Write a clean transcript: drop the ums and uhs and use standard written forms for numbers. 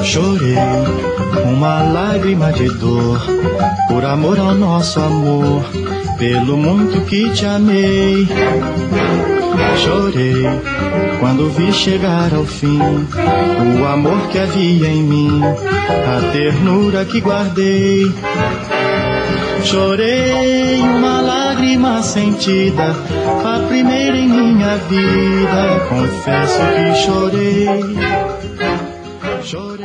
Chorei uma lágrima de dor, por amor ao nosso amor, pelo muito que te amei. Chorei quando vi chegar ao fim o amor que havia em mim, a ternura que guardei. Chorei uma lágrima sentida, a primeira em minha vida. Confesso que chorei.